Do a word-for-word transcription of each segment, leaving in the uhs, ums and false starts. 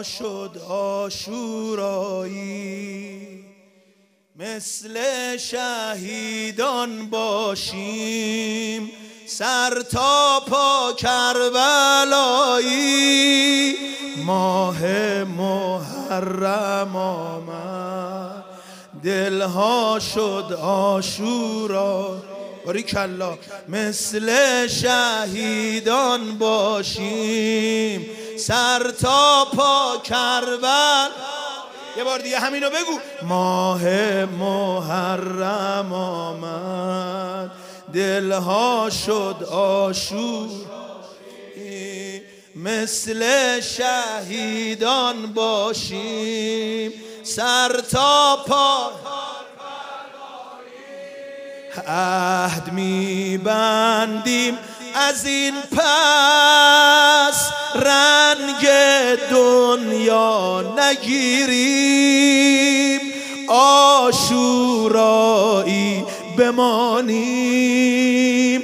شد آشورایی، مثل شهیدان باشیم سر تا پا کربلایی. ماه محرم آمد دلها شد آشورا، باریکلا، مثل شهیدان باشیم سر تا پا کربل. یه بار دیگه همینو بگو. ماه محرم آمد دلها شد آشور، مثل شهیدان باشیم سر تا پا. عهد می‌بندیم از این پس رنگ دنیا نگیریم، آشورایی بمانیم،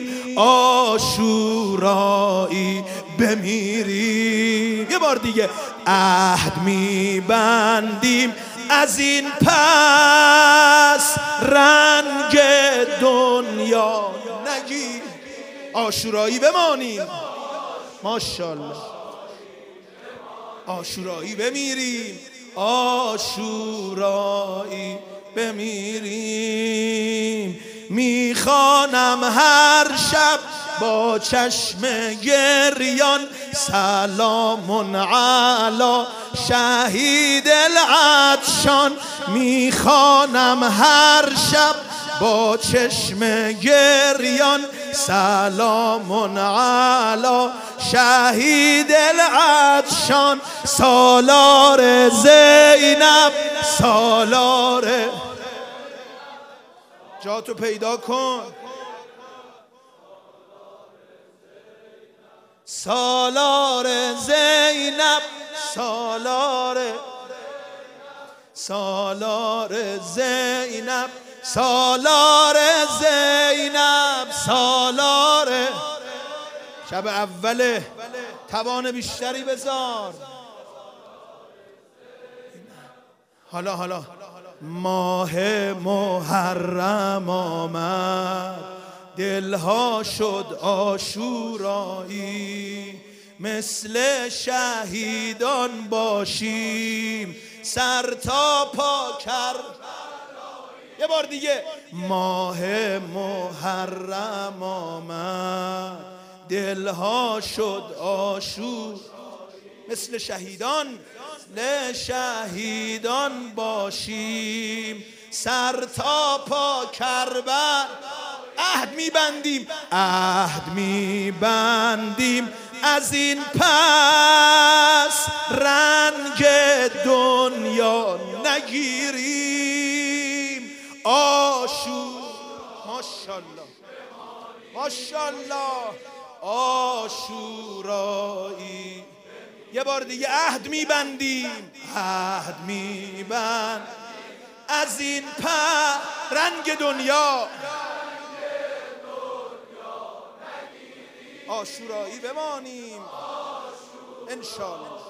آشورایی بمیریم. یه بار دیگه. عهد می‌بندیم از این پس رنگ دنیا نگیر، آشورایی بمانیم، ماشاءالله، آشورایی بمیریم، آشورایی بمیریم. میخوانم هر شب با چشم گریان سلام علی شهید العطشان. میخوانم هر شب با چشم گریان سلام علی شهید العطشان. سالار زینب، سالار، جا تو پیدا کن. سالار زینب، سالار، سالار زینب، سالار زینب، سالار. شب اوله، توان بیشتری بذار. حالا حالا ماه محرم آمد دلها شد آشورایی، مثل شهیدان باشیم سر تا پا کر. یه بار دیگه. ماه محرم آمد دلها شد آشور، مثل شهیدان، مثل شهیدان باشیم سر تا پا کربل. عهد میبندیم، عهد میبندیم از این پس رنگ دنیا نگیریم، آشور. ماشاءالله، ماشاءالله، آشورایی. یه بار دیگه. عهد میبندیم، عهد میبند از این پس رنگ دنیا، آشورایی بمانیم انشاءالله،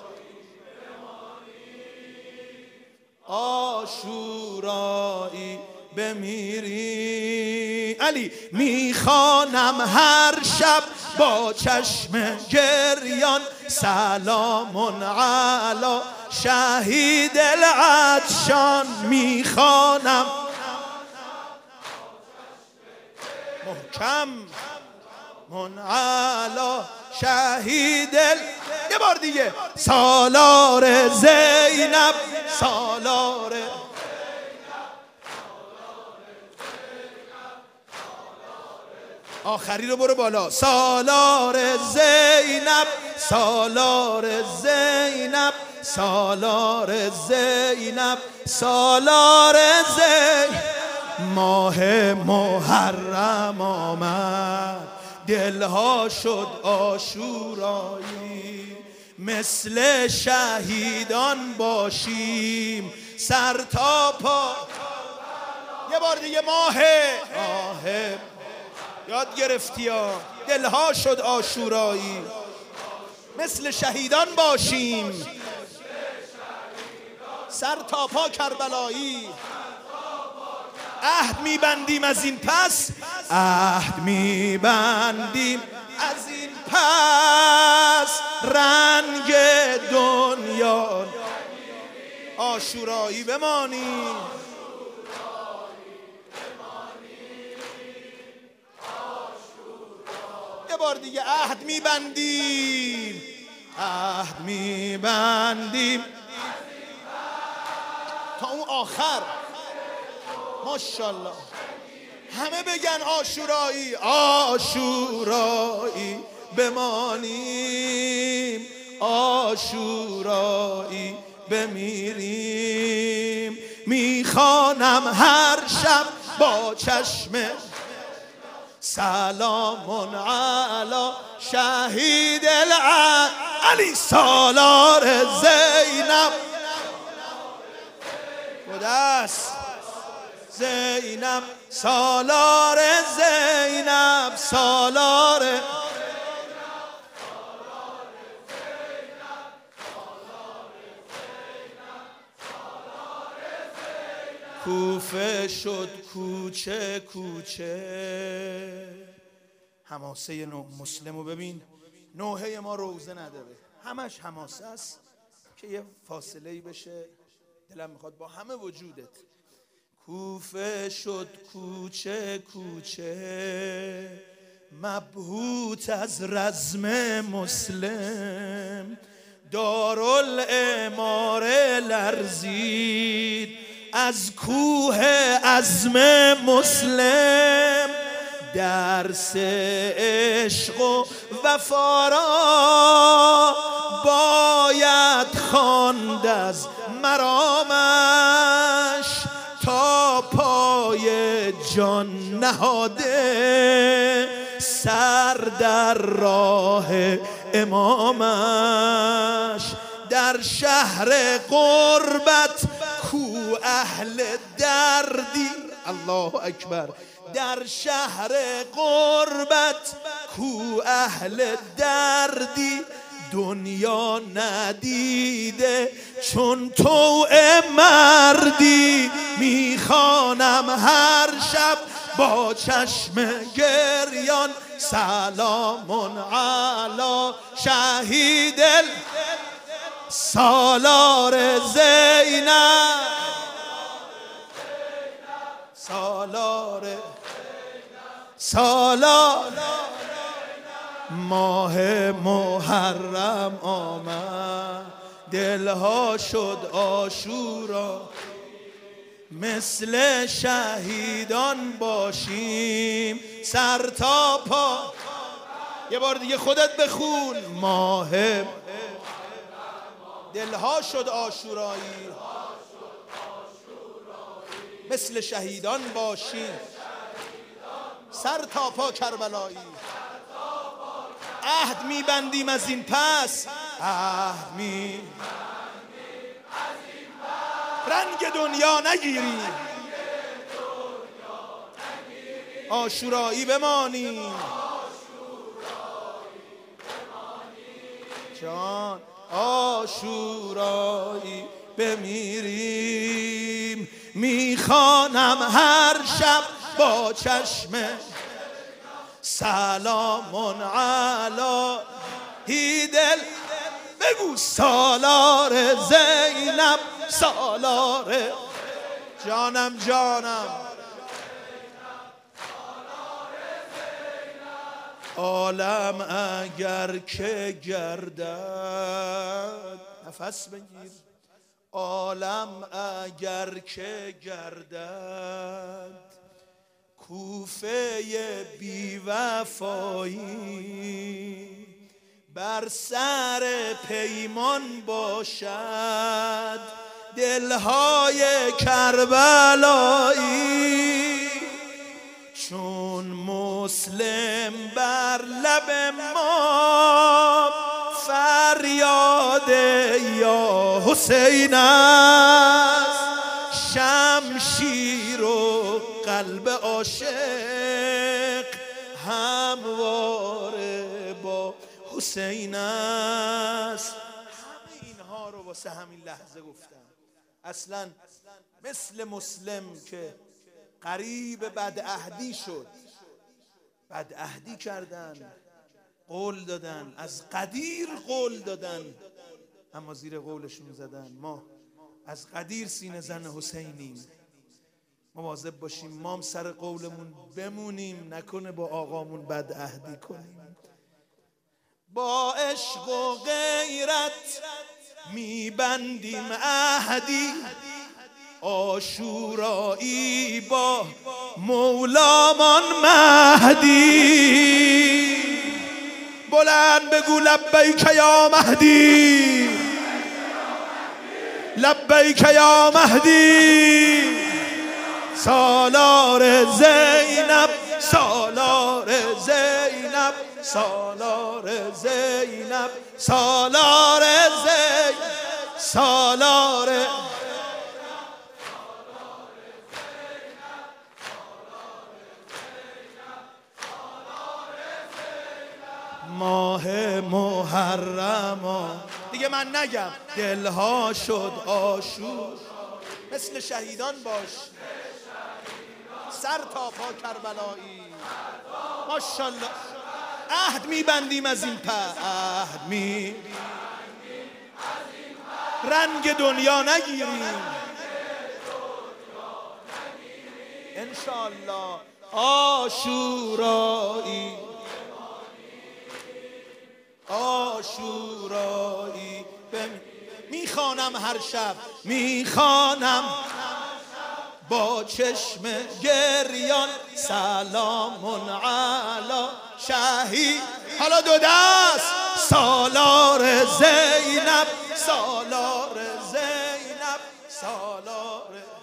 آشورایی بمیری. علی میخوانم هر شب با چشم گریان سلام علی شهید العطشان. میخوانم محکم من علی شهید ال... یه بار دیگه. سالار زینب، سالار، آخری رو برو بالا. سالار زینب، سالار زینب، سالار زینب، سالار زینب. ماه محرم آمد دلها شد آشورایی، مثل شهیدان باشیم سر تا پا. یه بار دیگه. ماه ماه یاد گرفتی ها. دلها شد آشورایی، مثل شهیدان باشیم سر تا پا کربلایی. عهد میبندیم از این پس، عهد میبندیم از این پس، رنگ دنیا عاشورایی بمانی. یه بار دیگه عهد میبندیم، عهد میبندیم تا اون آخر. ماشاءالله همه بگن عاشورایی، عاشورایی بمانیم، عاشورایی بمیریم. میخوانم هر شب با چشم سلام علی شهید العلی علی سالار زینب خداست، زینب سالار زینب سالار کوفه شد کوچه کوچه. حماسه نو مسلمو ببین، نوحه ما روزه نداره، همش حماسه است که یه فاصله‌ای بشه. دلم میخواد با همه وجودت. کوفه شد کوچه کوچه، مبهوت از رزم مسلم، دارالاماره لرزید از کوه عزم مسلم. درس عشق و وفا را باید خواند از مرامش، تا پای جان نهاده سر در راه امامش. در شهر غربت کو اهل دردی، الله اکبر، در شهر غربت کو اهل دردی، دنیا ندیده چون تو مردی. میخوانم هر شب با چشم گریان سلام علی شهید سالار زینب سالار سالار. ماه محرم آمد دلها شد عاشورا، مثل شهیدان باشیم سر تا پا. یه بار دیگه خودت بخون. ماه دلها شد عاشورایی، مثل شهیدان باشیم سر تا پا کربلایی. عهد میبندیم از این پس، عهد میبندیم از این پس، رنگ دنیا نگیریم، عاشورایی بمانیم. جان عاشورایی بمیریم. میخوانم هر شب با چشم سلام علی هیدل، بگو سالار زینب سالار جانم جانم. عالم اگر که گردد، نفس بگیر، عالم اگر که گردد کوفه بی وفایی، بر سر پیمان باشد دلهای کربلایی. چون مسلم بر لب ما فریاد یا حسین است، شمشیر و قلب عاشق همواره با حسین است. همه اینها رو واسه همین لحظه گفتم. اصلا مثل مسلم که قریب بدعهدی شد، بدعهدی کردن، قول دادن، از قدیر قول دادن، اما زیر قولشون زدن. ما از قدیر سینه زن حسینیم، مواظب باشیم ما هم سر قولمون بمونیم، نکنه با آقامون بدعهدی کنیم. با عشق و غیرت میبندیم عهدی، عاشورایی با مولامان مهدی. بلند بگو لبیک یا مهدی، لبیک یا مهدی. سالار زینب، سالار زینب، سالار زینب، سالار زینب، سالار ماه محرم. دیگه من نگم دلها شد آشور، مثل شهیدان باش سر تا پا کربلایی. ماشاءالله عهد میبندیم از این پس، عهد می رنگ دنیا نگیریم انشالله. عاشورایی، عاشورایی میخوانم هر شب، میخوانم با چشم گریان سلام علی شهید. حالا دو دست سالار زینب، سالار زینب، سالار